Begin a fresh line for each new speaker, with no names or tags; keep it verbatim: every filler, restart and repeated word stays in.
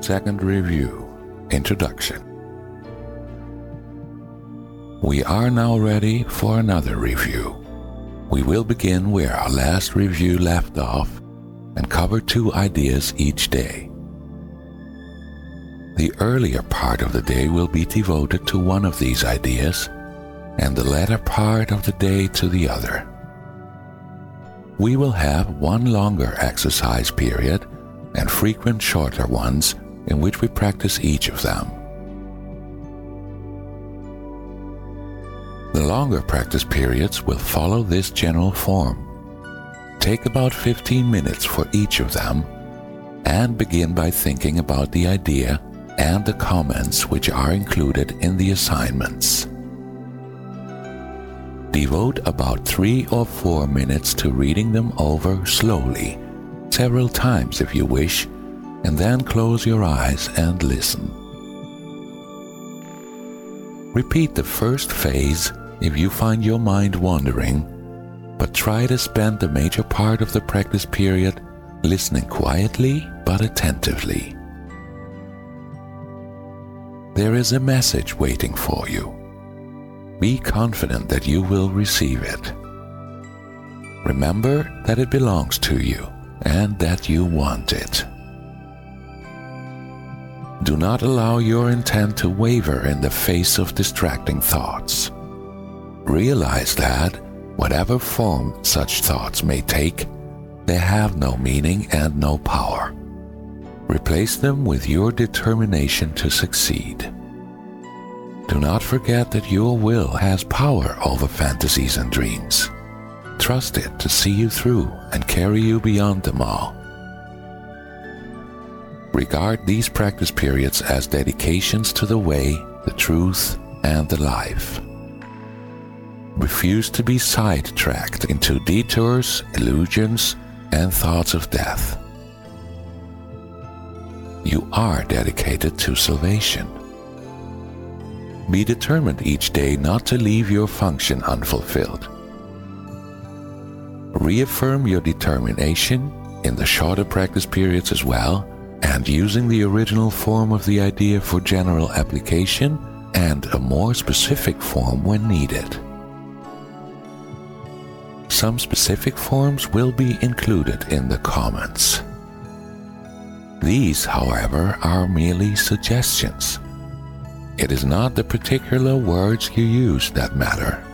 second review. Introduction. We are now ready for another review. We will begin where our last review left off and cover two ideas each day. The earlier part of the day will be devoted to one of these ideas, and the latter part of the day to the other. We will have one longer exercise period and frequent shorter ones in which we practice each of them. The longer practice periods will follow this general form. Take about fifteen minutes for each of them and begin by thinking about the idea and the comments which are included in the assignments. Devote about three or four minutes to reading them over slowly, several times if you wish, and then close your eyes and listen. Repeat the first phase if you find your mind wandering, but try to spend the major part of the practice period listening quietly but attentively. There is a message waiting for you. Be confident that you will receive it. Remember that it belongs to you and that you want it. Do not allow your intent to waver in the face of distracting thoughts. Realize that, whatever form such thoughts may take, they have no meaning and no power. Replace them with your determination to succeed. Do not forget that your will has power over fantasies and dreams. Trust it to see you through and carry you beyond them all. Regard these practice periods as dedications to the way, the truth, and the life. Refuse to be sidetracked into detours, illusions, and thoughts of death. You are dedicated to salvation. Be determined each day not to leave your function unfulfilled. Reaffirm your determination in the shorter practice periods as well, and using the original form of the idea for general application and a more specific form when needed. Some specific forms will be included in the comments. These, however, are merely suggestions. It is not the particular words you use that matter.